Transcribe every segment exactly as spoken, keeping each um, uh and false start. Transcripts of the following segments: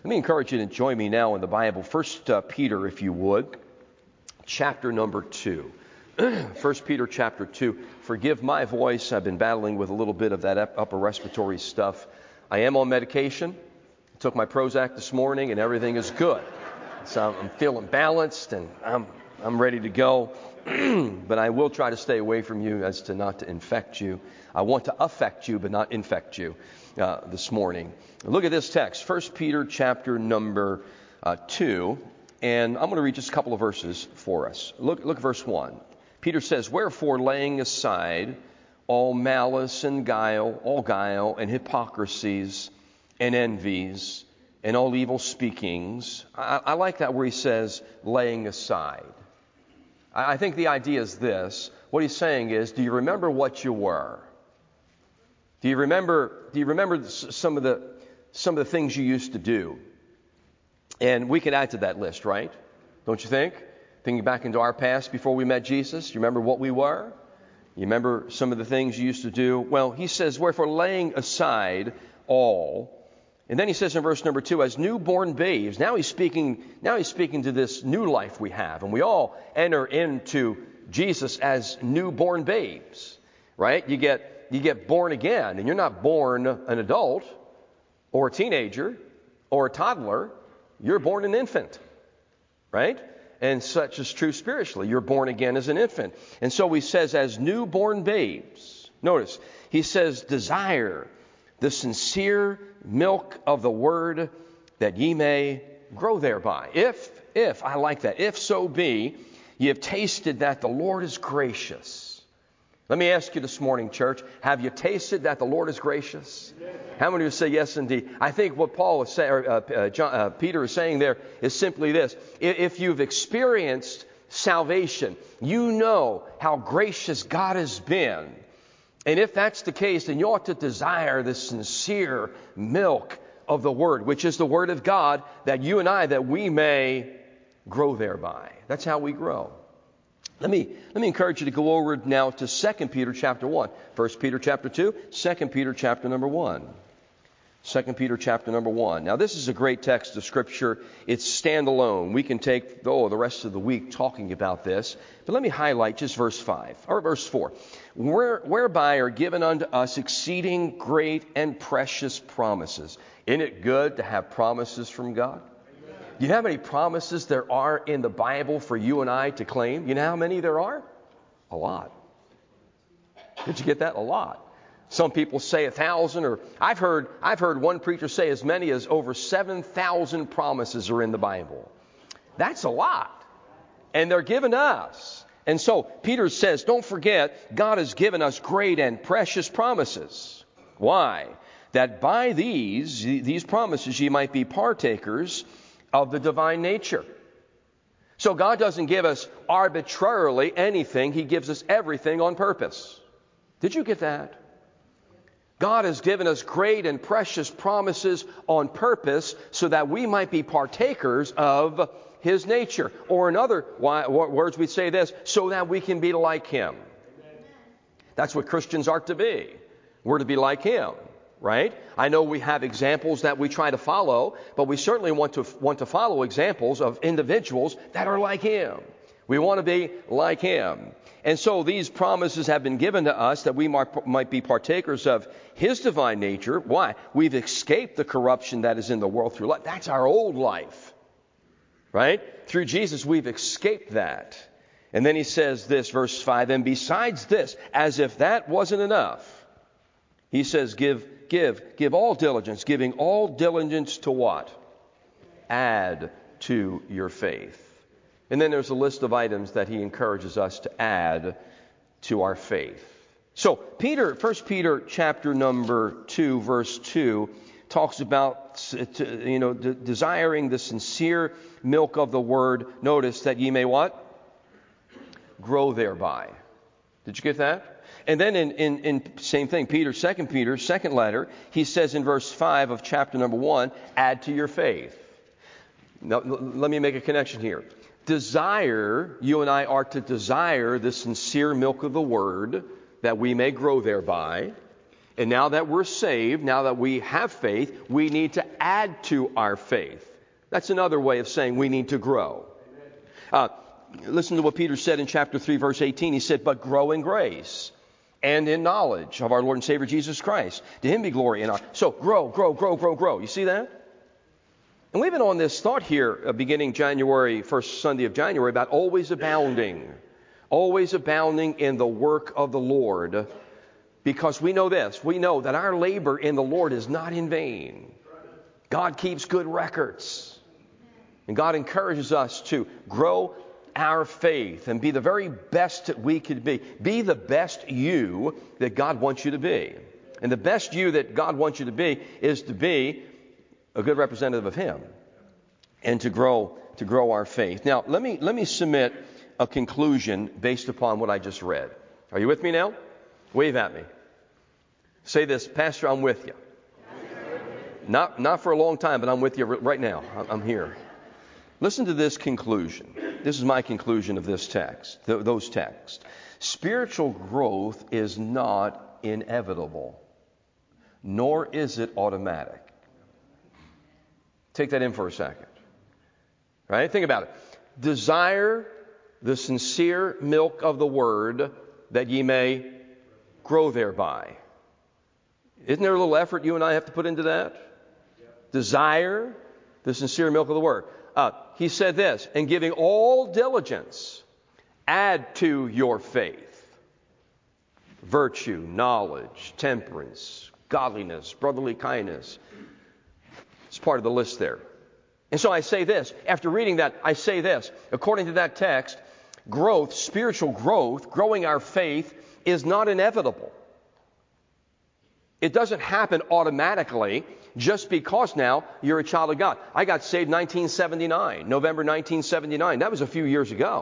Let me encourage you to join me now in the Bible. First uh, Peter, if you would, chapter number two. First Peter chapter two. Forgive my voice. I've been battling with a little bit of that upper respiratory stuff. I am on medication. I took my Prozac this morning and everything is good. So I'm feeling balanced and I'm I'm ready to go. But I will try to stay away from you as to not to infect you. I want to affect you but not infect you uh, this morning. Look at this text. First Peter chapter number uh, two. And I'm going to read just a couple of verses for us. Look, look at verse one. Peter says, "Wherefore, laying aside all malice and guile, all guile and hypocrisies and envies and all evil speakings." I, I like that where he says, laying aside. I, I think the idea is this. What he's saying is, do you remember what you were? Do you remember, do you remember some of the, some of the things you used to do? And we can add to that list, right? Don't you think? Thinking back into our past before we met Jesus, you remember what we were? You remember some of the things you used to do? Well, he says, "Wherefore, laying aside all." And then he says in verse number two, "As newborn babes." Now he's speaking, now he's speaking to this new life we have. And we all enter into Jesus as newborn babes, right? You get, you get born again, and you're not born an adult or a teenager or a toddler. You're born an infant, right? And such is true spiritually. You're born again as an infant. And so he says, as newborn babes. Notice, he says, "Desire the sincere milk of the word, that ye may grow thereby." If, if, I like that. "If so be, ye have tasted that the Lord is gracious." Let me ask you this morning, church, have you tasted that the Lord is gracious? Yes. How many of you say yes, indeed? I think what Paul is saying, or uh, uh, John, uh, Peter is saying there is simply this: if you've experienced salvation, you know how gracious God has been, and if that's the case, then you ought to desire the sincere milk of the Word, which is the Word of God, that you and I, that we may grow thereby. That's how we grow. Let me let me encourage you to go over now to Second Peter chapter one. First Peter chapter two, Second Peter chapter number one. Second Peter chapter number one. Now this is a great text of Scripture. It's standalone. We can take oh, the rest of the week talking about this. But let me highlight just verse five or verse four. Where, whereby are given unto us exceeding great and precious promises. Isn't it good to have promises from God? Do you know how many promises there are in the Bible for you and I to claim? You know how many there are? A lot. Did you get that? A lot. Some people say a thousand, or I've heard I've heard one preacher say as many as over seven thousand promises are in the Bible. That's a lot. And they're given to us. And so Peter says, don't forget, God has given us great and precious promises. Why? That by these, these promises ye might be partakers of the divine nature. So God doesn't give us arbitrarily anything. He gives us everything on purpose. Did you get that? God has given us great and precious promises on purpose so that we might be partakers of His nature. Or in other words, we say this, so that we can be like Him. That's what Christians are to be. We're to be like Him. Right? I know we have examples that we try to follow, but we certainly want to want to follow examples of individuals that are like Him. We want to be like Him. And so these promises have been given to us that we might, might be partakers of His divine nature. Why? We've escaped the corruption that is in the world through life. That's our old life. Right? Through Jesus, we've escaped that. And then he says this, verse five, "And besides this, as if that wasn't enough," he says, give Give, give all diligence, giving all diligence to what? Add to your faith. And then there's a list of items that he encourages us to add to our faith. So Peter, First Peter chapter number two, verse two, talks about, you know, de- desiring the sincere milk of the word. Notice that ye may what? Grow thereby. Did you get that? And then in, in, in same thing, Peter, Second Peter, second letter, he says in verse five of chapter number one, add to your faith. Now, let me make a connection here. Desire, you and I are to desire the sincere milk of the word, that we may grow thereby. And now that we're saved, now that we have faith, we need to add to our faith. That's another way of saying we need to grow. Uh, listen to what Peter said in chapter three, verse eighteen. He said, but grow in grace and in knowledge of our Lord and Savior Jesus Christ. To him be glory and honor. So grow, grow, grow, grow, grow. You see that? And we've been on this thought here uh, beginning January, first Sunday of January, about always abounding. Always abounding in the work of the Lord. Because we know this, we know that our labor in the Lord is not in vain. God keeps good records. And God encourages us to grow our faith and be the very best that we could be. Be the best you that God wants you to be. And the best you that God wants you to be is to be a good representative of Him and to grow to grow our faith. Now, let me let me submit a conclusion based upon what I just read. Are you with me now? Wave at me. Say this, Pastor, I'm with you. Not, not for a long time, but I'm with you right now. I'm here. Listen to this conclusion. This is my conclusion of this text, th- those texts. Spiritual growth is not inevitable, nor is it automatic. Take that in for a second. Right? Think about it. Desire the sincere milk of the word that ye may grow thereby. Isn't there a little effort you and I have to put into that? Yep. Desire the sincere milk of the word. Uh, he said this, and giving all diligence, add to your faith virtue, knowledge, temperance, godliness, brotherly kindness. It's part of the list there. And so I say this, after reading that, I say this, according to that text, growth, spiritual growth, growing our faith is not inevitable. It doesn't happen automatically just because now you're a child of God. I got saved nineteen seventy-nine, November nineteen seventy-nine. That was a few years ago.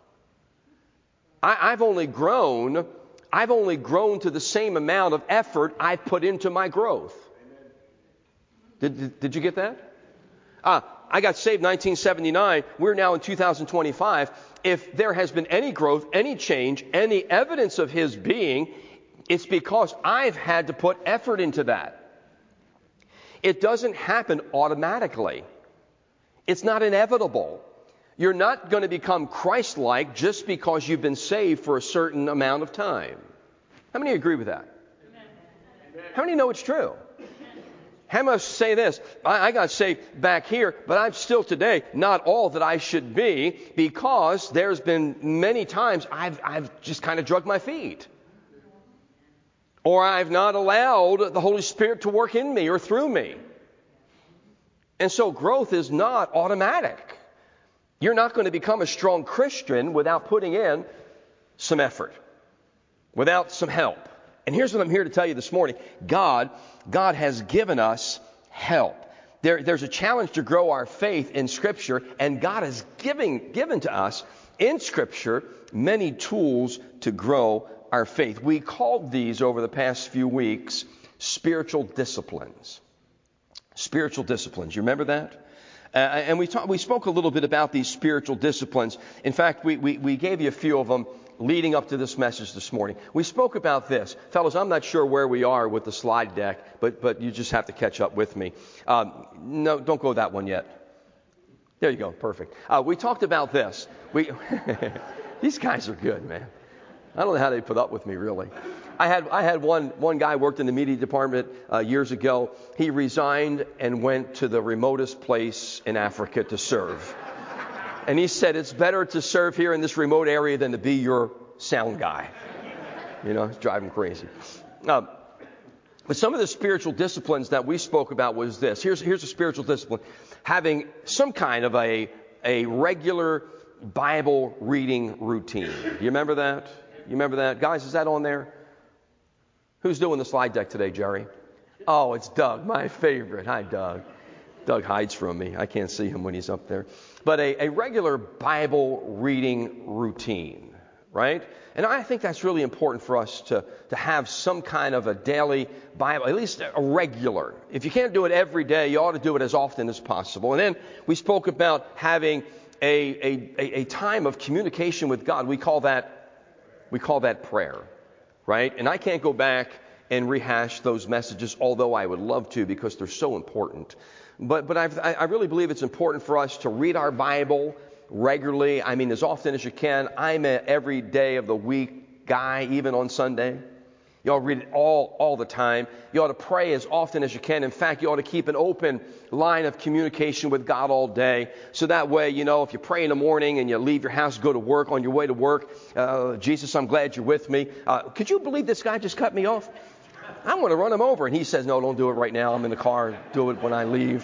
I, I've only grown, I've only grown to the same amount of effort I've put into my growth. Did, did, did you get that? Ah, I got saved nineteen seventy-nine. We're now in two thousand twenty-five. If there has been any growth, any change, any evidence of His being, it's because I've had to put effort into that. It doesn't happen automatically. It's not inevitable. You're not going to become Christ-like just because you've been saved for a certain amount of time. How many agree with that? Amen. How many know it's true? How many say this? I, I got saved back here, but I'm still today not all that I should be because there's been many times I've, I've just kind of drug my feet. Or I've not allowed the Holy Spirit to work in me or through me. And so growth is not automatic. You're not going to become a strong Christian without putting in some effort, without some help. And here's what I'm here to tell you this morning. God, God has given us help. There, there's a challenge to grow our faith in Scripture, and God has given, given to us in Scripture many tools to grow our faith. We called these over the past few weeks spiritual disciplines. Spiritual disciplines. You remember that? Uh, and we talk, we spoke a little bit about these spiritual disciplines. In fact, we, we, we gave you a few of them leading up to this message this morning. We spoke about this. Fellows, I'm not sure where we are with the slide deck, but, but you just have to catch up with me. Um, no, don't go that one yet. There you go. Perfect. Uh, we talked about this. We These guys are good, man. I don't know how they put up with me, really. I had I had one one guy worked in the media department uh, years ago. He resigned and went to the remotest place in Africa to serve. And he said, it's better to serve here in this remote area than to be your sound guy. You know, it's driving crazy. Um, but some of the spiritual disciplines that we spoke about was this. Here's here's a spiritual discipline. Having some kind of a a regular Bible reading routine. You remember that? You remember that? Guys, is that on there? Who's doing the slide deck today, Jerry? Oh, it's Doug, my favorite. Hi, Doug. Doug hides from me. I can't see him when he's up there. But a, a regular Bible reading routine, right? And I think that's really important for us to, to have some kind of a daily Bible, at least a regular. If you can't do it every day, you ought to do it as often as possible. And then we spoke about having a, a, a time of communication with God. We call that We call that prayer, right? And I can't go back and rehash those messages, although I would love to because they're so important. But but I've, I really believe it's important for us to read our Bible regularly. I mean, as often as you can. I'm an every day of the week guy, even on Sunday. You ought to read it all, all the time. You ought to pray as often as you can. In fact, you ought to keep an open line of communication with God all day. So that way, you know, if you pray in the morning and you leave your house, go to work, on your way to work, uh, Jesus, I'm glad you're with me. Uh, could you believe this guy just cut me off? I want to run him over. And he says, no, don't do it right now. I'm in the car. Do it when I leave.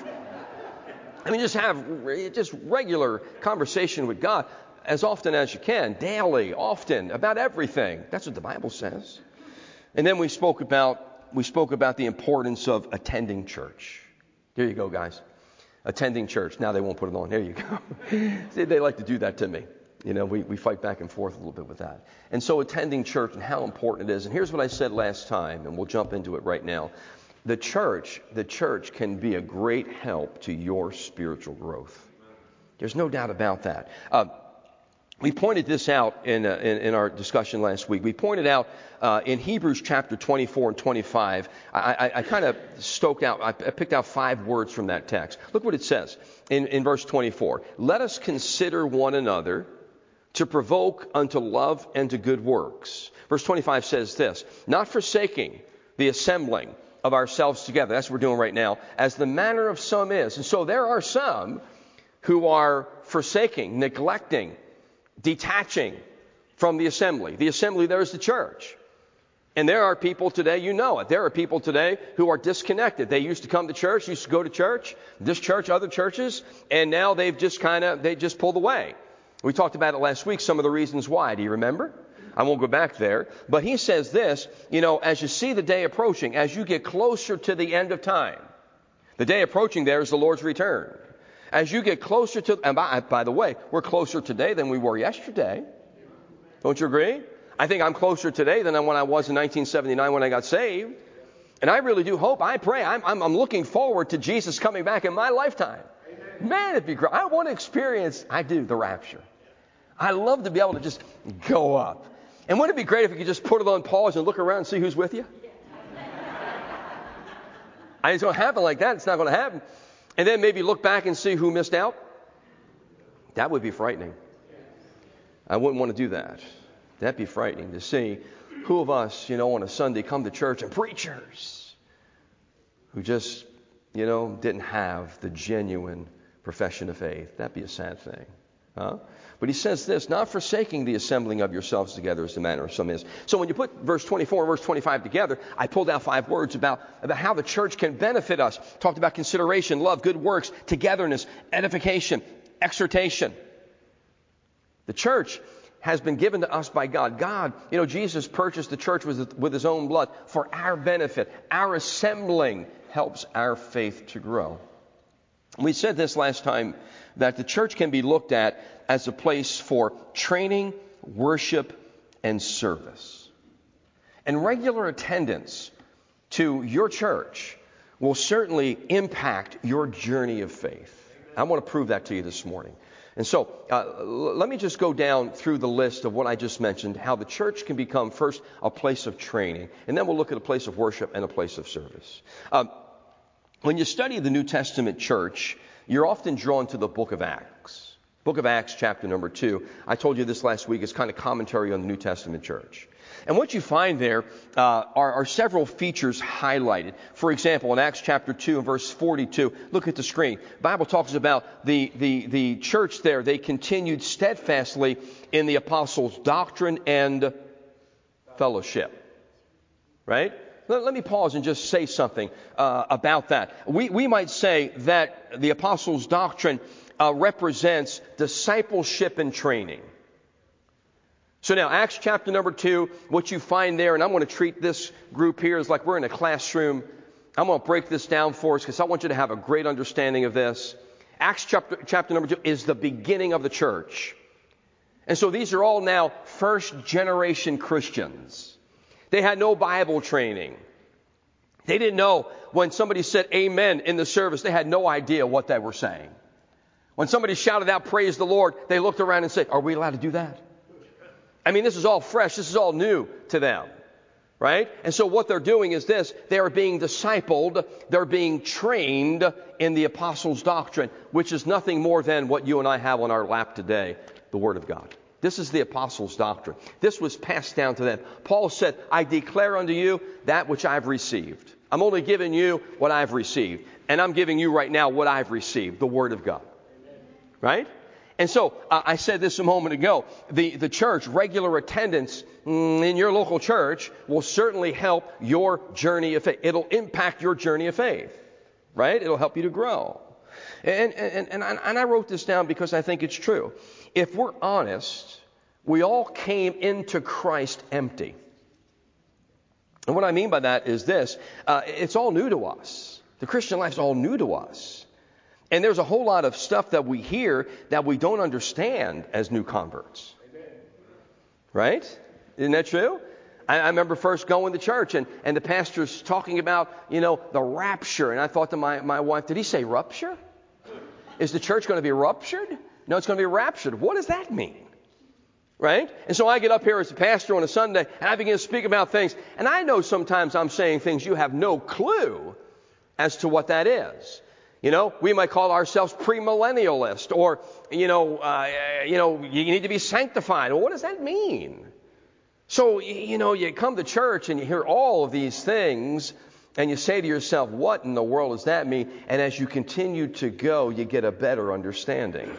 I mean, just have just regular conversation with God as often as you can, daily, often, about everything. That's what the Bible says. And then we spoke about we spoke about the importance of attending church. There you go, guys. Attending church. Now they won't put it on. There you go. See, they like to do that to me. You know, we, we fight back and forth a little bit with that. And so attending church and how important it is. And here's what I said last time, and we'll jump into it right now. The church, the church can be a great help to your spiritual growth. There's no doubt about that. Uh, We pointed this out in, uh, in in our discussion last week. We pointed out uh, in Hebrews chapter twenty-four and twenty-five. I, I, I kind of stoked out. I, I picked out five words from that text. Look what it says in, in verse twenty-four. Let us consider one another to provoke unto love and to good works. Verse twenty-five says this: not forsaking the assembling of ourselves together. That's what we're doing right now, as the manner of some is. And so there are some who are forsaking, neglecting, detaching from the assembly. The assembly there is the church. And there are people today, you know it, there are people today who are disconnected. They used to come to church, used to go to church, this church, other churches, and now they've just kind of, they just pulled away. We talked about it last week, some of the reasons why. Do you remember? I won't go back there. But he says this, you know, as you see the day approaching, as you get closer to the end of time, the day approaching there is the Lord's return. As you get closer to, and by, by the way, we're closer today than we were yesterday. Don't you agree? I think I'm closer today than when I was in nineteen seventy-nine when I got saved. And I really do hope, I pray, I'm, I'm, I'm looking forward to Jesus coming back in my lifetime. Amen. Man, it'd be great. I want to experience, I do, the rapture. I love to be able to just go up. And wouldn't it be great if you could just put it on pause and look around and see who's with you? I It's going to happen like that. It's not going to happen. And then maybe look back and see who missed out. That would be frightening. I wouldn't want to do that. That'd be frightening to see who of us, you know, on a Sunday come to church and preachers who just, you know, didn't have the genuine profession of faith. That'd be a sad thing. Huh? But he says this, not forsaking the assembling of yourselves together as the manner of some is. So when you put verse twenty-four and verse twenty-five together, I pulled out five words about, about how the church can benefit us. Talked about consideration, love, good works, togetherness, edification, exhortation. The church has been given to us by God. God, you know, Jesus purchased the church with, with his own blood for our benefit. Our assembling helps our faith to grow. We said this last time, that the church can be looked at as a place for training, worship, and service. And regular attendance to your church will certainly impact your journey of faith. I want to prove that to you this morning. And so uh, let me just go down through the list of what I just mentioned, how the church can become first a place of training, and then we'll look at a place of worship and a place of service. Um, when you study the New Testament church, you're often drawn to the book of Acts. Book of Acts, chapter number two. I told you this last week is kind of commentary on the New Testament church. And what you find there uh, are, are several features highlighted. For example, in Acts chapter two and verse forty-two, look at the screen. The Bible talks about the, the, the church there. They continued steadfastly in the apostles' doctrine and fellowship. Right? Let, let me pause and just say something uh, about that. We, we might say that the apostles' doctrine uh, represents discipleship and training. So now, Acts chapter number two, what you find there, and I'm going to treat this group here as like we're in a classroom. I'm going to break this down for us because I want you to have a great understanding of this. Acts chapter, chapter number two is the beginning of the church. And so these are all now first generation Christians. They had no Bible training. They didn't know when somebody said amen in the service, they had no idea what they were saying. When somebody shouted out, praise the Lord, they looked around and said, are we allowed to do that? I mean, this is all fresh. This is all new to them, Right? And so what they're doing is this. They are being discipled. They're being trained in the apostles' doctrine, which is nothing more than what you and I have on our lap today, the Word of God. This is the apostles' doctrine. This was passed down to them. Paul said, I declare unto you that which I've received. I'm only giving you what I've received. And I'm giving you right now what I've received, the Word of God. Right? And so uh, I said this a moment ago. The, the church, regular attendance mm, in your local church will certainly help your journey of faith. It'll impact your journey of faith. Right? It'll help you to grow. And, and, and, I, and I wrote this down because I think it's true. If we're honest, we all came into Christ empty. And what I mean by that is this. Uh, it's all new to us. The Christian life is all new to us. And there's a whole lot of stuff that we hear that we don't understand as new converts. Amen. Right? Isn't that true? I, I remember first going to church and, and the pastor's talking about, you know, the rapture. And I thought to my, my wife, did he say rupture? Is the church going to be ruptured? No, it's going to be raptured. What does that mean? Right? And so I get up here as a pastor on a Sunday and I begin to speak about things. And I know sometimes I'm saying things you have no clue as to what that is. You know, we might call ourselves premillennialist, or, you know, uh, you know, you need to be sanctified. Well, what does that mean? So, you know, you come to church and you hear all of these things and you say to yourself, what in the world does that mean? And as you continue to go, you get a better understanding.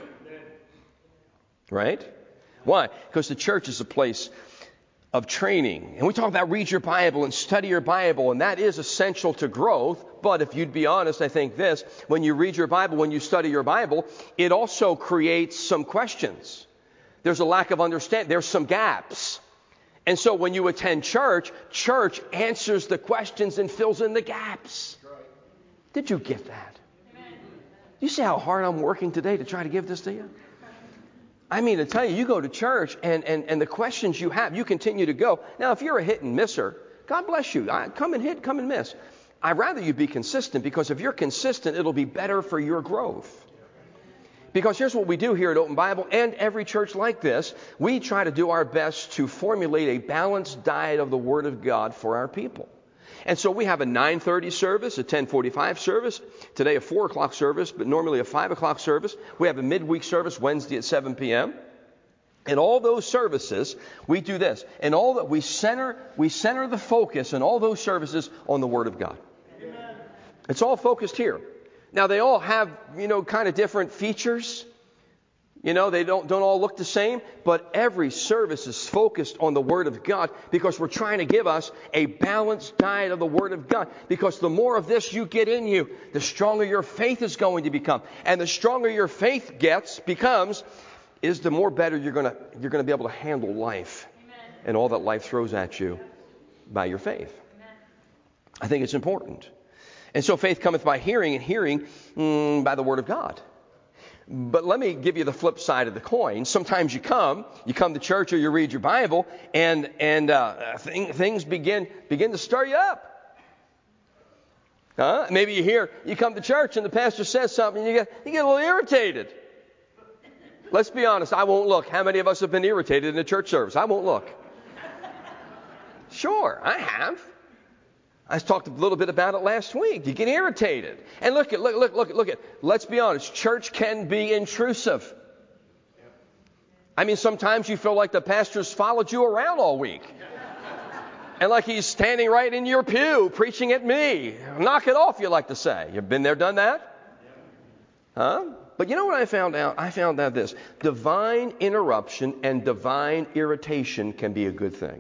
Right? Why? Because the church is a place of training. And we talk about read your Bible and study your Bible, and that is essential to growth. But if you'd be honest, I think this, when you read your Bible, when you study your Bible, it also creates some questions. There's a lack of understanding. There's some gaps. And so when you attend church, church answers the questions and fills in the gaps. Did you get that? You see how hard I'm working today to try to give this to you? I mean, to tell you, you go to church and, and, and the questions you have, you continue to go. Now, if you're a hit and misser, God bless you. I, come and hit, come and miss. I'd rather you be consistent, because if you're consistent, it'll be better for your growth. Because here's what we do here at Open Bible and every church like this. We try to do our best to formulate a balanced diet of the Word of God for our people. And so we have a nine thirty service, a ten forty-five service, today a four o'clock service, but normally a five o'clock service. We have a midweek service Wednesday at seven p.m. In all those services, we do this. And all that we center, we center the focus in all those services on the Word of God. Amen. It's all focused here. Now, they all have, you know, kind of different features. You know, they don't, don't all look the same, but every service is focused on the Word of God, because we're trying to give us a balanced diet of the Word of God. Because the more of this you get in you, the stronger your faith is going to become. And the stronger your faith gets, becomes, is the more better you're going to, you're going to be able to handle life. Amen. And all that life throws at you by your faith. Amen. I think it's important. And so faith cometh by hearing, and hearing mm, by the Word of God. But let me give you the flip side of the coin. Sometimes you come, you come to church or you read your Bible, and and uh, th- things begin begin to stir you up. Huh? Maybe you hear, you come to church and the pastor says something, and you get you get a little irritated. Let's be honest, I won't look. How many of us have been irritated in a church service? I won't look. Sure, I have. I talked a little bit about it last week. You get irritated. And look at, look, look, look, look at, let's be honest, church can be intrusive. I mean, sometimes you feel like the pastor's followed you around all week. And like he's standing right in your pew preaching at me. Knock it off, you like to say. You've been there, done that? Huh? But you know what I found out? I found out this. Divine interruption and divine irritation can be a good thing.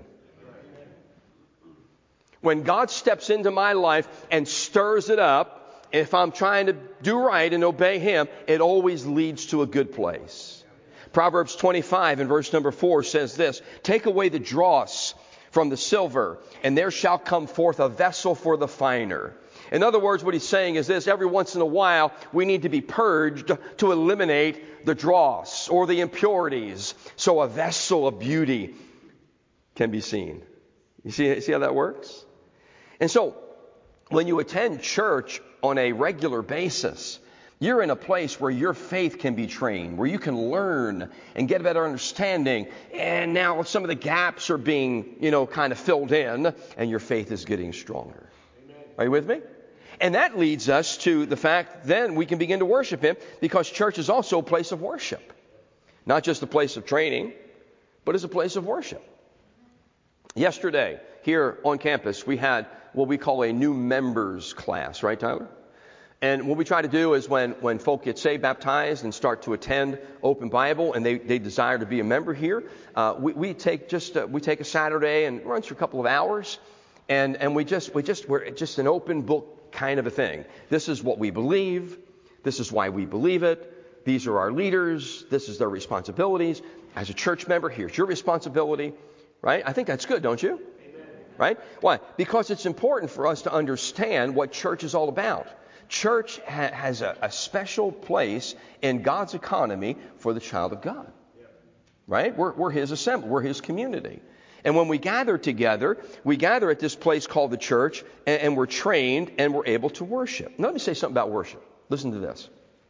When God steps into my life and stirs it up, if I'm trying to do right and obey Him, it always leads to a good place. Proverbs twenty-five and verse number four says this: take away the dross from the silver, and there shall come forth a vessel for the finer. In other words, what he's saying is this: every once in a while, we need to be purged to eliminate the dross or the impurities, so a vessel of beauty can be seen. You see, see how that works? And so, when you attend church on a regular basis, You're in a place where your faith can be trained, where you can learn and get a better understanding. And now some of the gaps are being, you know, kind of filled in, and your faith is getting stronger. Amen. Are you with me? And that leads us to the fact then we can begin to worship Him, because church is also a place of worship. Not just a place of training, but it's a place of worship. Yesterday, here on campus, we had what we call a new members class. Right, Tyler? And what we try to do is when, when folk get saved, baptized, and start to attend Open Bible, and they, they desire to be a member here, uh, we, we take just uh, we take a Saturday and it runs for a couple of hours, and and we just we just we're just an open book kind of a thing. This is what we believe. This is why we believe it. These are our leaders. This is their responsibilities. As a church member, here's your responsibility. Right? I think that's good, don't you? Amen. Right? Why? Because it's important for us to understand what church is all about. Church ha- has a, a special place in God's economy for the child of God. Right? We're, we're His assembly. We're His community. And when we gather together, we gather at this place called the church, and, and we're trained and we're able to worship. Now, let me say something about worship. Listen to this.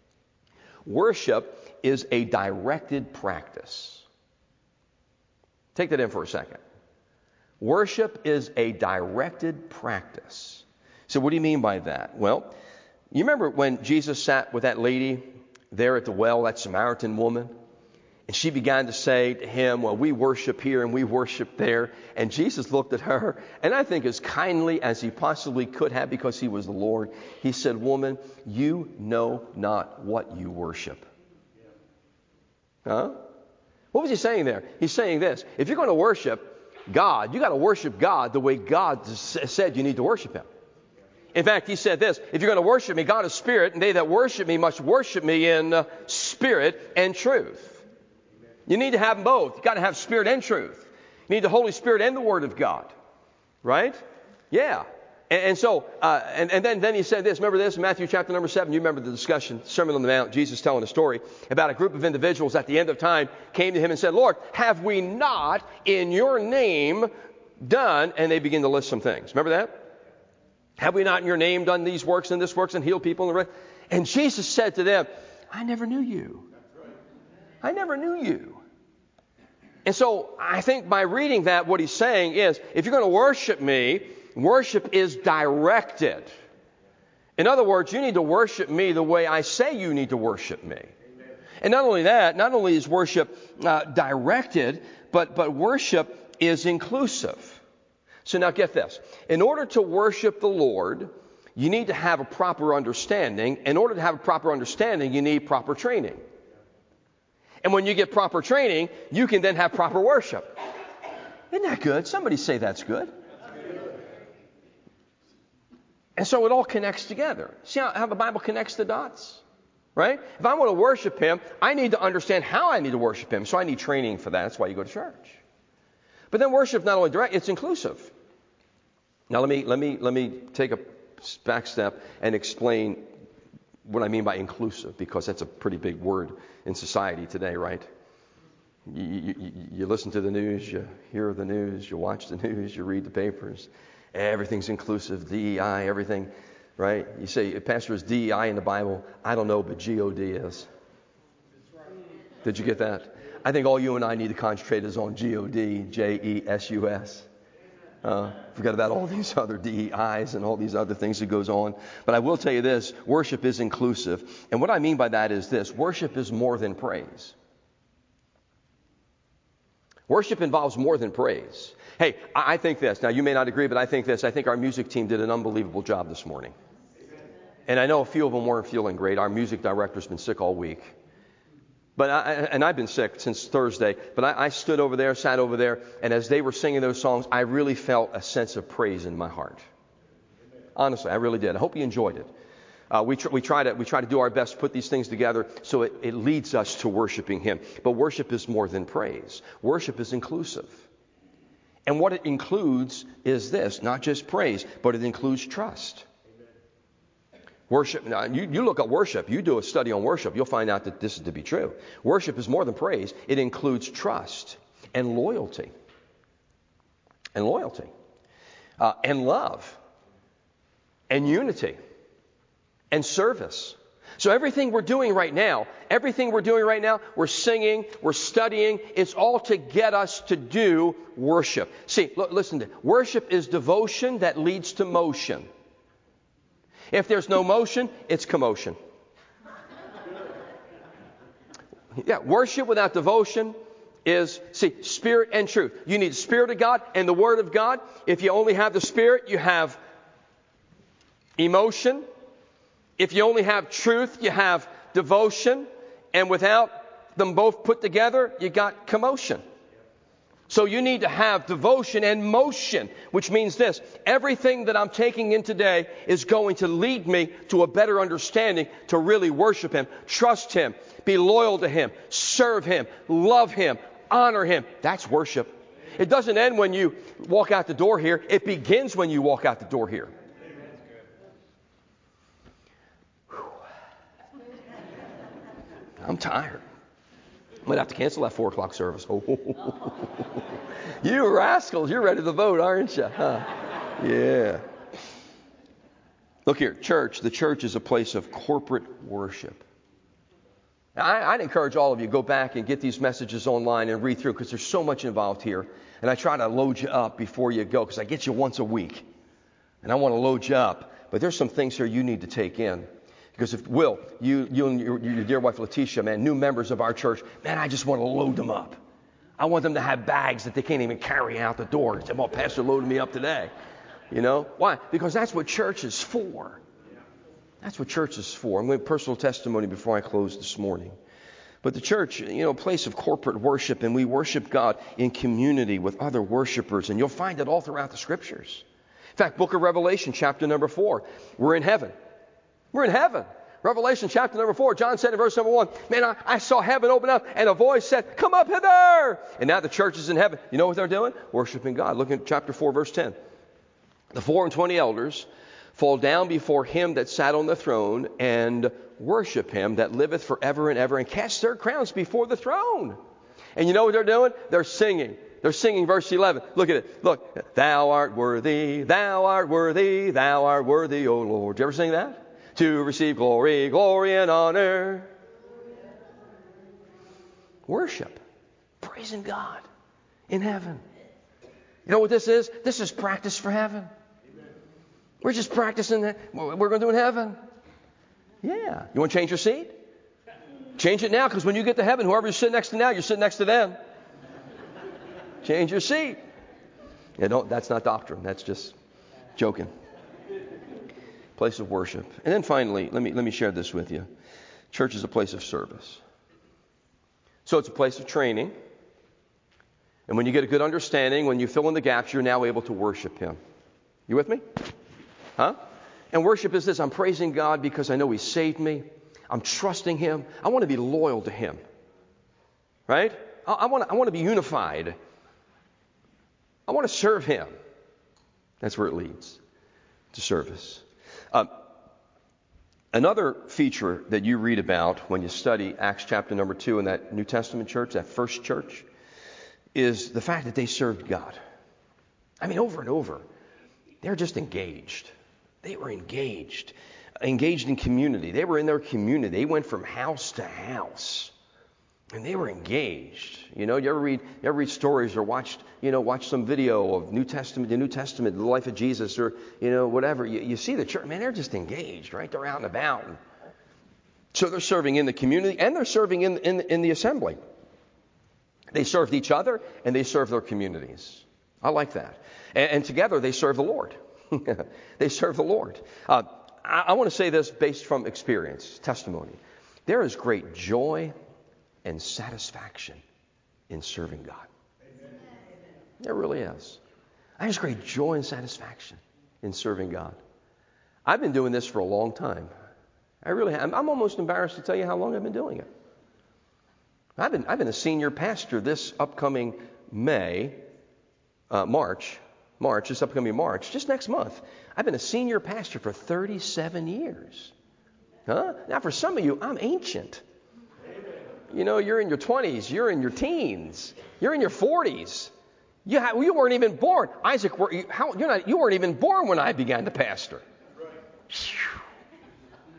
Worship is a directed practice. Take that in for a second. Worship is a directed practice. So what do you mean by that? Well, you remember when Jesus sat with that lady there at the well, that Samaritan woman, and she began to say to him, well, we worship here and we worship there. And Jesus looked at her, and I think as kindly as he possibly could have, because he was the Lord, he said, woman, you know not what you worship. Huh? What was he saying there? He's saying this. If you're going to worship God, you got to worship God the way God said you need to worship Him. In fact, He said this, if you're going to worship me, God is spirit, and they that worship me must worship me in uh, spirit and truth. You need to have them both. You've got to have spirit and truth. You need the Holy Spirit and the Word of God. Right? Yeah. And, and so, uh, and, and then, then he said this. Remember this? Matthew chapter number seven. You remember the discussion, Sermon on the Mount, Jesus telling a story about a group of individuals at the end of time came to Him and said, Lord, have we not in your name done? And they begin to list some things. Remember that? Have we not in your name done these works and this works and healed people? And, and Jesus said to them, I never knew you. I never knew you. And so I think by reading that, what He's saying is, if you're going to worship me, worship is directed. In other words, you need to worship me the way I say you need to worship me. Amen. And not only that, not only is worship uh, directed, but, but worship is inclusive. So now get this. In order to worship the Lord, you need to have a proper understanding. In order to have a proper understanding, you need proper training. And when you get proper training, you can then have proper worship. Isn't that good? Somebody say that's good. And so it all connects together. See how, how the Bible connects the dots? Right? If I want to worship Him, I need to understand how I need to worship Him. So I need training for that. That's why you go to church. But then worship not only direct, it's inclusive. Now let me let me let me take a back step and explain what I mean by inclusive, because that's a pretty big word in society today, right? You, you, you listen to the news, you hear the news, you watch the news, you read the papers. Everything's inclusive, D E I, everything, right? You say, Pastor, is D E I in the Bible? I don't know, but G O D is. Did you get that? I think all you and I need to concentrate is on G O D, J E S U S. Uh, forget about all these other D E Is and all these other things that goes on. But I will tell you this, worship is inclusive. And what I mean by that is this, worship is more than praise. Worship involves more than praise. Hey, I think this. Now, you may not agree, but I think this. I think our music team did an unbelievable job this morning. And I know a few of them weren't feeling great. Our music director's been sick all week. But I, and I've been sick since Thursday. But I, I stood over there, sat over there, and as they were singing those songs, I really felt a sense of praise in my heart. Honestly, I really did. I hope you enjoyed it. Uh, we, tr- we, try to, we try to do our best to put these things together so it, it leads us to worshiping Him. But worship is more than praise. Worship is inclusive. And what it includes is this, not just praise, but it includes trust. Worship, now you, you look at worship, you do a study on worship, you'll find out that this is to be true. Worship is more than praise. It includes trust and loyalty. And loyalty. Uh, and love. And unity. And service. So everything we're doing right now, everything we're doing right now, we're singing, we're studying, it's all to get us to do worship. See, look, listen to it. Worship is devotion that leads to motion. If there's no motion, it's commotion. Yeah, worship without devotion is, see, spirit and truth. You need the Spirit of God and the Word of God. If you only have the Spirit, you have emotion. If you only have truth, you have devotion. And without them both put together, you got commotion. So you need to have devotion and motion, which means this. Everything that I'm taking in today is going to lead me to a better understanding to really worship Him, trust Him, be loyal to Him, serve Him, love Him, honor Him. That's worship. It doesn't end when you walk out the door here. It begins when you walk out the door here. I'm tired. I might have to cancel that four o'clock service. Oh, you rascals, you're ready to vote, aren't you? Huh? Yeah. Look here, church. The church is a place of corporate worship. Now, I, I'd encourage all of you to go back and get these messages online and read through because there's so much involved here. And I try to load you up before you go because I get you once a week. And I want to load you up. But there's some things here you need to take in. Because if, Will, you, you and your, your dear wife Letitia, man, new members of our church, man, I just want to load them up. I want them to have bags that they can't even carry out the door. Say, well, Pastor loaded me up today. You know? Why? Because that's what church is for. That's what church is for. I'm going to personal testimony before I close this morning. But the church, you know, a place of corporate worship, and we worship God in community with other worshipers. And you'll find it all throughout the Scriptures. In fact, Book of Revelation, chapter number four, we're in heaven. We're in heaven. Revelation chapter number four, John said in verse number one, man, I, I saw heaven open up and a voice said, come up hither. And now the church is in heaven. You know what they're doing? Worshiping God. Look at chapter four, verse ten. The four and twenty elders fall down before him that sat on the throne and worship him that liveth forever and ever and cast their crowns before the throne. And you know what they're doing? They're singing. They're singing verse eleven. Look at it. Look. Thou art worthy, thou art worthy, thou art worthy, O Lord. Did you ever sing that? To receive glory, glory and honor. Worship. Praising God in heaven. You know what this is? This is practice for heaven. We're just practicing that. We're going to do in heaven. Yeah. You want to change your seat? Change it now, because when you get to heaven, whoever you sit next to now, you're sitting next to them. Change your seat. Yeah, don't, that's not doctrine. That's just joking. Place of worship. And then finally, let me let me share this with you. Church is a place of service. So it's a place of training. And when you get a good understanding, when you fill in the gaps, you're now able to worship Him. You with me? Huh? And worship is this. I'm praising God because I know He saved me. I'm trusting Him. I want to be loyal to Him. Right? I, I want to, I want to be unified. I want to serve Him. That's where it leads to service. Uh, another feature that you read about when you study Acts chapter number two in that New Testament church, that first church, is the fact that they served God. I mean, over and over. They're just engaged. They were engaged. Engaged in community. They were in their community. They went from house to house. And they were engaged. You know, you ever read, you ever read stories or watched, you know, watch some video of New Testament, the New Testament, the life of Jesus, or, you know, whatever. You, you see the church, man, they're just engaged, right? They're out and about. And so they're serving in the community and they're serving in, in, in the assembly. They served each other and they served their communities. I like that. And, and together they serve the Lord. They serve the Lord. Uh, I, I want to say this based from experience, testimony. There is great joy and satisfaction in serving God. Amen. There really is. There's great joy and satisfaction in serving God. I've been doing this for a long time. I really have. I'm almost embarrassed to tell you how long I've been doing it. I've been I've been a senior pastor this upcoming May, uh, March, March, this upcoming March, just next month. I've been a senior pastor for thirty-seven years. Huh? Now, for some of you, I'm ancient. You know, you're in your twenties, you're in your teens, you're in your forties. You, ha- you weren't even born. Isaac, were, you, how, you're not, you weren't even born when I began to pastor.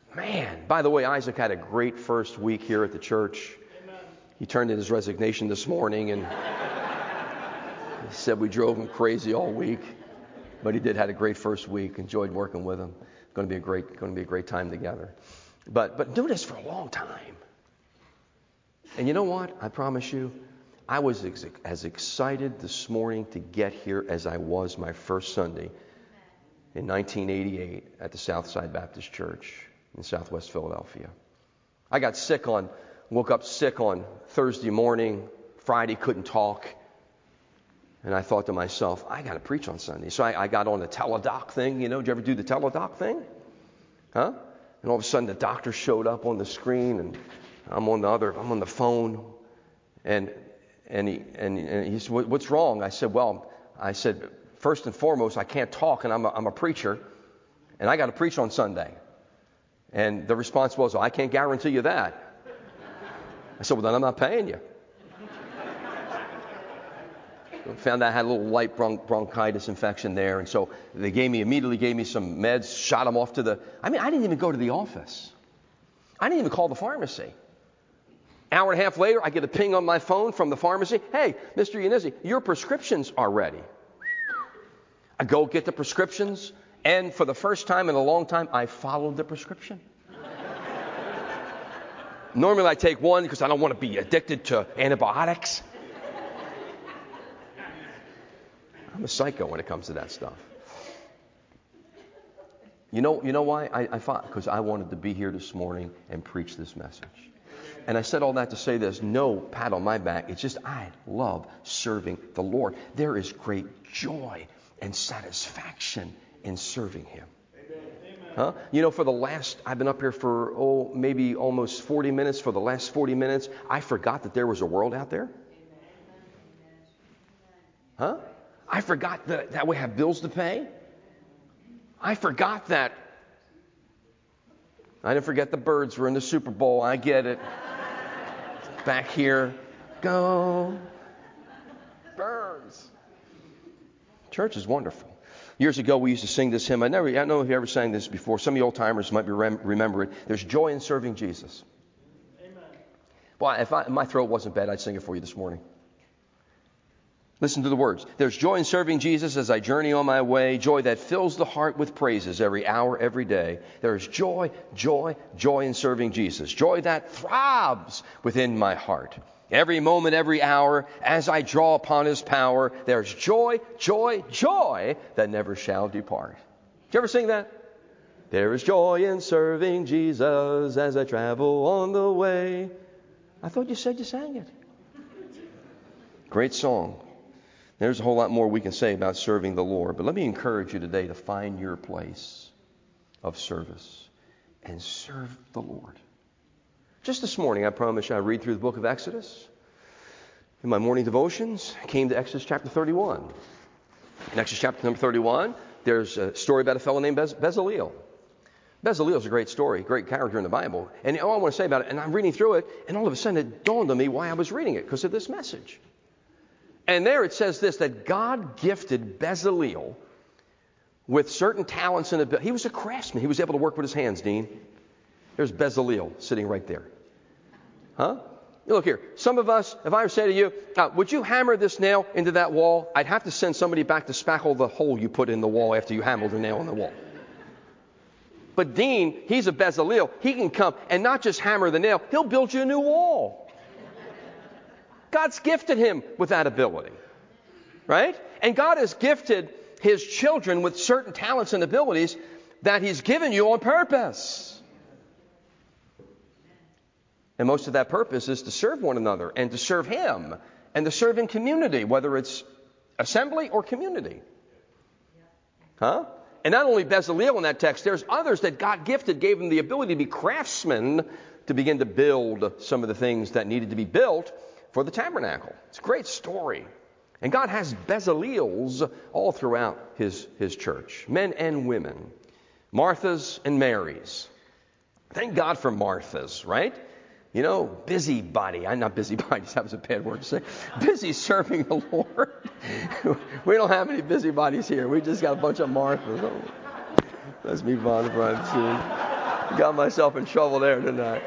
Man, by the way, Isaac had a great first week here at the church. He turned in his resignation this morning, and he said we drove him crazy all week. But he did had a great first week. Enjoyed working with him. Going to be a great, going to be a great time together. But but do this for a long time. And you know what? I promise you, I was ex- as excited this morning to get here as I was my first Sunday in nineteen eighty-eight at the Southside Baptist Church in Southwest Philadelphia. I got sick on, woke up sick on Thursday morning. Friday couldn't talk. And I thought to myself, I got to preach on Sunday. So I, I got on the teledoc thing. You know, did you ever do the teledoc thing? Huh? And all of a sudden the doctor showed up on the screen, and I'm on the other, I'm on the phone. And and he and, and he said, what's wrong? I said, well, I said, first and foremost, I can't talk, and I'm a, I'm a preacher, and I got to preach on Sunday. And the response was, well, I can't guarantee you that. I said, well, then I'm not paying you. Found out I had a little light bron- bronchitis infection there, and so they gave me immediately gave me some meds, shot them off to the. I mean, I didn't even go to the office. I didn't even call the pharmacy. Hour and a half later, I get a ping on my phone from the pharmacy. Hey, Mister Yanizzi, your prescriptions are ready. I go get the prescriptions, and for the first time in a long time, I followed the prescription. Normally, I take one because I don't want to be addicted to antibiotics. I'm a psycho when it comes to that stuff. You know, you know why? I, I thought because I wanted to be here this morning and preach this message. And I said all that to say this. No pat on my back. It's just I love serving the Lord. There is great joy and satisfaction in serving Him. Huh? You know, for the last, I've been up here for, oh, maybe almost forty minutes. For the last forty minutes, I forgot that there was a world out there. Huh? I forgot that, that we have bills to pay. I forgot that. I didn't forget the birds were in the Super Bowl. I get it. Back here. Go. Birds. Church is wonderful. Years ago, we used to sing this hymn. I never, I don't know if you ever sang this before. Some of you old timers might be rem- remember it. There's joy in serving Jesus. Amen. Well, if I, my throat wasn't bad, I'd sing it for you this morning. Listen to the words. There's joy in serving Jesus as I journey on my way, joy that fills the heart with praises every hour, every day. There is joy, joy, joy in serving Jesus, joy that throbs within my heart. Every moment, every hour, as I draw upon His power, there's joy, joy, joy that never shall depart. Did you ever sing that? There is joy in serving Jesus as I travel on the way. I thought you said you sang it. Great song. There's a whole lot more we can say about serving the Lord, but let me encourage you today to find your place of service and serve the Lord. Just this morning, I promise you, I read through the book of Exodus. In my morning devotions, I came to Exodus chapter thirty-one. In Exodus chapter number thirty-one, there's a story about a fellow named Bez- Bezaleel. Bezaleel is a great story, great character in the Bible. And all I want to say about it, and I'm reading through it, and all of a sudden it dawned on me why I was reading it, because of this message. And there it says this, that God gifted Bezaleel with certain talents and ability. He was a craftsman. He was able to work with his hands, Dean. There's Bezaleel sitting right there. Huh? Look here. Some of us, if I were to say to you, uh, would you hammer this nail into that wall? I'd have to send somebody back to spackle the hole you put in the wall after you hammered the nail in the wall. But Dean, he's a Bezaleel. He can come and not just hammer the nail. He'll build you a new wall. God's gifted him with that ability, right? And God has gifted His children with certain talents and abilities that He's given you on purpose. And most of that purpose is to serve one another and to serve Him and to serve in community, whether it's assembly or community. Huh? And not only Bezaleel in that text, there's others that God gifted, gave them the ability to be craftsmen to begin to build some of the things that needed to be built for the tabernacle. It's a great story. And God has Bezaleels all throughout his, his church, men and women, Marthas and Marys. Thank God for Marthas, right? You know, busybody. I'm not busybodies, that was a bad word to say. Busy serving the Lord. We don't have any busybodies here. We just got a bunch of Marthas. Oh, let's be fun, brother, soon. Got myself in trouble there, didn't I?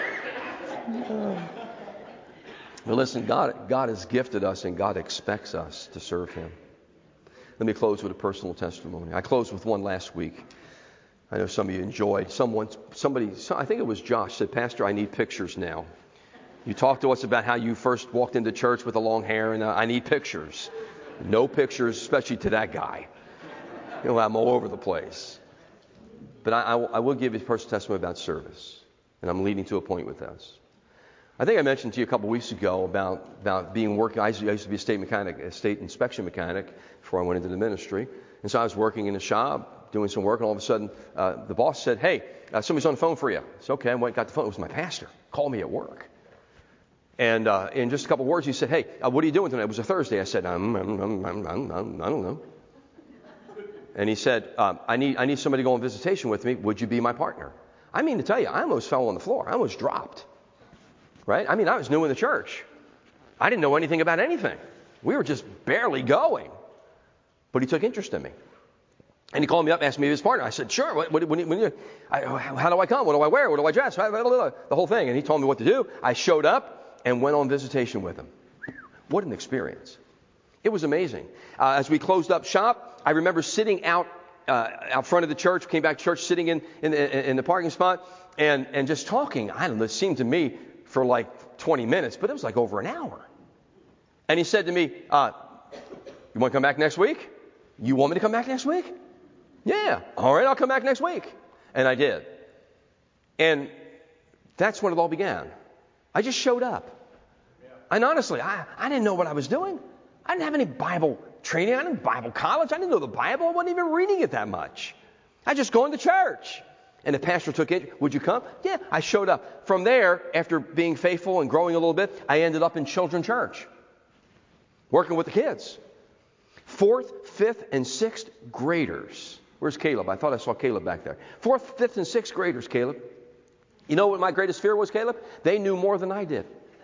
But listen, God, God has gifted us and God expects us to serve Him. Let me close with a personal testimony. I closed with one last week. I know some of you enjoyed. Someone, somebody, I think it was Josh, said, Pastor, I need pictures now. You talked to us about how you first walked into church with the long hair, and uh, I need pictures. No pictures, especially to that guy. You know, I'm all over the place. But I, I, I will give you a personal testimony about service, and I'm leading to a point with this. I think I mentioned to you a couple weeks ago about, about being working. I used, to, I used to be a state mechanic, a state inspection mechanic before I went into the ministry. And so I was working in a shop, doing some work, and all of a sudden uh, the boss said, hey, uh, somebody's on the phone for you. It's okay. I went and got the phone. It was my pastor. Called me at work. And uh, in just a couple words, he said, hey, uh, what are you doing tonight? It was a Thursday. I said, um, um, um, um, um, um, I don't know. And he said, um, I need I need somebody to go on visitation with me. Would you be my partner? I mean to tell you, I almost fell on the floor. I almost dropped. Right? I mean, I was new in the church. I didn't know anything about anything. We were just barely going. But he took interest in me. And he called me up, asked me to be his partner. I said, sure. What, what, what, what, I, how do I come? What do I wear? What do I dress? The whole thing. And he told me what to do. I showed up and went on visitation with him. What an experience. It was amazing. Uh, as we closed up shop, I remember sitting out uh, out front of the church, came back to church, sitting in, in, in the parking spot and, and just talking. I don't know, it seemed to me for like twenty minutes, but it was like over an hour. And he said to me, uh, you want to come back next week? You want me to come back next week? Yeah. All right, I'll come back next week. And I did. And that's when it all began. I just showed up. And honestly, I, I didn't know what I was doing. I didn't have any Bible training. I didn't Bible college. I didn't know the Bible. I wasn't even reading it that much. I just going to church. And the pastor took it. Would you come? Yeah, I showed up. From there, after being faithful and growing a little bit, I ended up in children's church, working with the kids. Fourth, fifth, and sixth graders. Where's Caleb? I thought I saw Caleb back there. Fourth, fifth, and sixth graders, Caleb. You know what my greatest fear was, Caleb? They knew more than I did.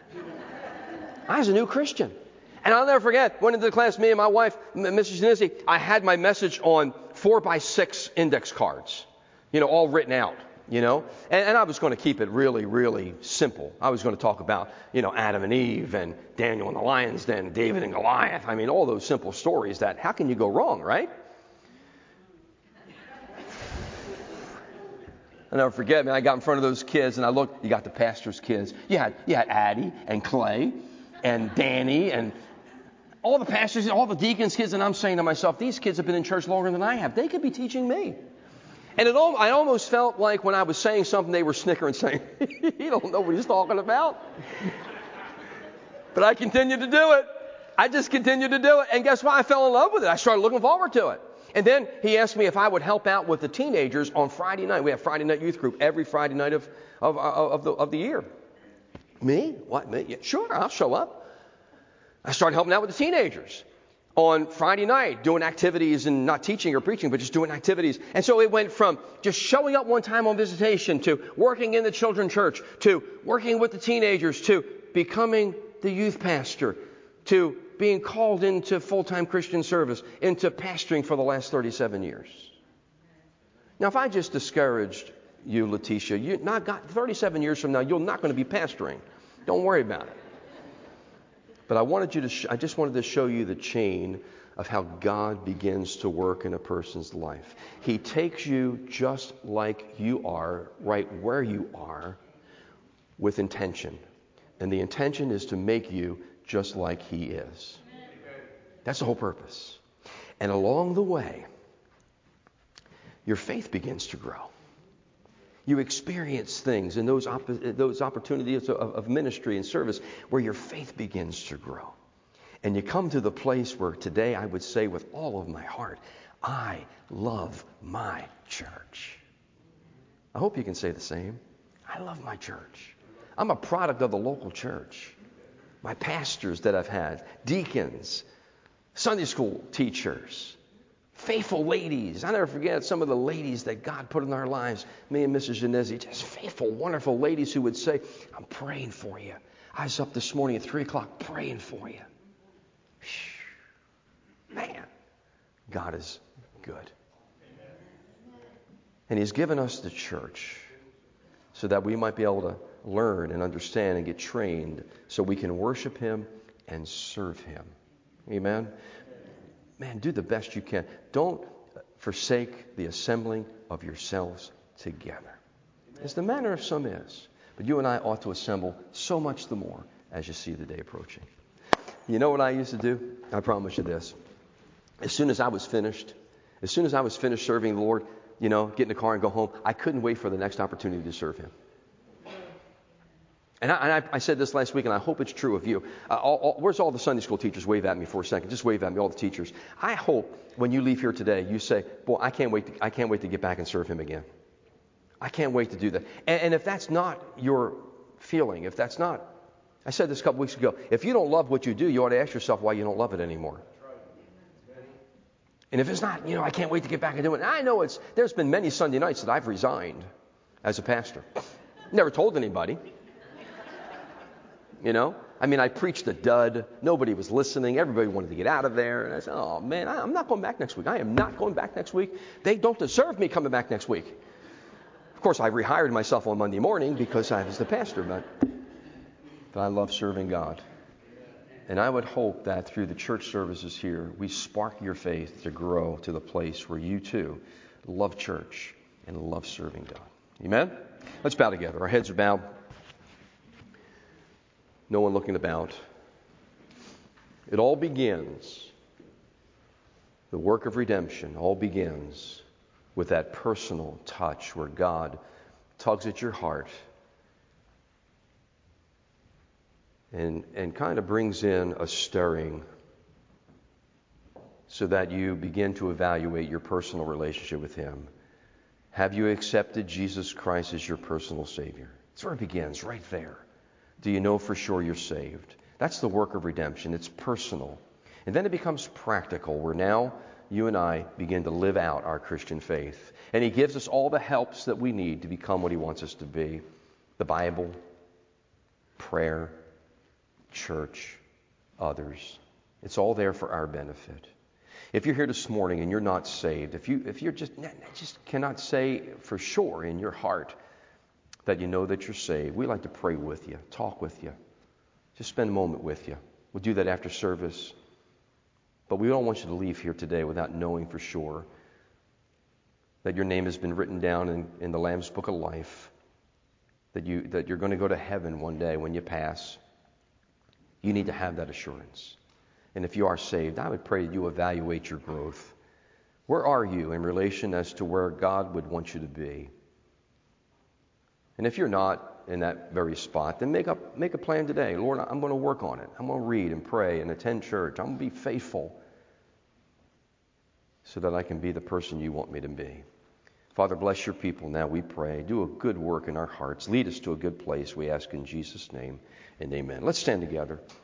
I was a new Christian. And I'll never forget, went into the class, me and my wife, Missus Janizzi, I had my message on four by six index cards. You know, all written out, you know. And, and I was going to keep it really, really simple. I was going to talk about, you know, Adam and Eve and Daniel and the lion's den, David and Goliath. I mean, all those simple stories that, how can you go wrong, right? I'll never forget, man, I got in front of those kids and I looked, you got the pastor's kids. You had, you had Addie and Clay and Danny and all the pastors, all the deacons' kids. And I'm saying to myself, these kids have been in church longer than I have. They could be teaching me. And it all, I almost felt like when I was saying something, they were snickering, saying, he don't know what he's talking about. But I continued to do it. I just continued to do it. And guess what? I fell in love with it. I started looking forward to it. And then he asked me if I would help out with the teenagers on Friday night. We have Friday night youth group every Friday night of, of, of, the, of the year. Me? What? Me? Yeah, sure, I'll show up. I started helping out with the teenagers on Friday night, doing activities and not teaching or preaching, but just doing activities. And so it went from just showing up one time on visitation to working in the children's church to working with the teenagers to becoming the youth pastor to being called into full-time Christian service, into pastoring for the last thirty-seven years. Now, if I just discouraged you, Letitia, you not got thirty-seven years from now, you're not going to be pastoring. Don't worry about it. But I wanted you to. Sh- I just wanted to show you the chain of how God begins to work in a person's life. He takes you just like you are, right where you are, with intention, and the intention is to make you just like He is. That's the whole purpose. And along the way, your faith begins to grow. You experience things in those, op- those opportunities of, of ministry and service where your faith begins to grow. And you come to the place where today I would say with all of my heart, I love my church. I hope you can say the same. I love my church. I'm a product of the local church. My pastors that I've had, deacons, Sunday school teachers, faithful ladies. I never forget some of the ladies that God put in our lives. Me and Missus Janezzi, just faithful, wonderful ladies who would say, I'm praying for you. I was up this morning at three o'clock praying for you. Man, God is good. And He's given us the church so that we might be able to learn and understand and get trained so we can worship Him and serve Him. Amen? Man, do the best you can. Don't forsake the assembling of yourselves together, as the manner of some is. But you and I ought to assemble so much the more as you see the day approaching. You know what I used to do? I promise you this. As soon as I was finished, as soon as I was finished serving the Lord, you know, get in the car and go home, I couldn't wait for the next opportunity to serve Him. And I, and I, I said this last week, and I hope it's true of you. Uh, all, all, where's all the Sunday school teachers? Wave at me for a second. Just wave at me, all the teachers. I hope when you leave here today, you say, boy, I can't wait to, I can't wait to get back and serve Him again. I can't wait to do that. And, and if that's not your feeling, if that's not, I said this a couple weeks ago, if you don't love what you do, you ought to ask yourself why you don't love it anymore. And if it's not, you know, I can't wait to get back and do it. And I know it's, there's been many Sunday nights that I've resigned as a pastor. Never told anybody. You know, I mean, I preached a dud. Nobody was listening. Everybody wanted to get out of there. And I said, oh, man, I, I'm not going back next week. I am not going back next week. They don't deserve me coming back next week. Of course, I rehired myself on Monday morning because I was the pastor, but, but I love serving God. And I would hope that through the church services here, we spark your faith to grow to the place where you too love church and love serving God. Amen? Let's bow together. Our heads are bowed. No one looking about. It all begins, the work of redemption all begins with that personal touch where God tugs at your heart and, and kind of brings in a stirring so that you begin to evaluate your personal relationship with Him. Have you accepted Jesus Christ as your personal Savior? That's where it begins, right there. Do you know for sure you're saved? That's the work of redemption. It's personal. And then it becomes practical, where now you and I begin to live out our Christian faith. And He gives us all the helps that we need to become what He wants us to be. The Bible, prayer, church, others. It's all there for our benefit. If you're here this morning and you're not saved, if you if you're just just cannot say for sure in your heart that you know that you're saved, we'd like to pray with you, talk with you, just spend a moment with you. We'll do that after service. But we don't want you to leave here today without knowing for sure that your name has been written down in, in the Lamb's Book of Life, that you that you're going to go to heaven one day when you pass. You need to have that assurance. And if you are saved, I would pray that you evaluate your growth. Where are you in relation as to where God would want you to be? And if you're not in that very spot, then make up make a plan today. Lord, I'm going to work on it. I'm going to read and pray and attend church. I'm going to be faithful so that I can be the person you want me to be. Father, bless your people now, we pray. Do a good work in our hearts. Lead us to a good place, we ask in Jesus' name, and amen. Let's stand together.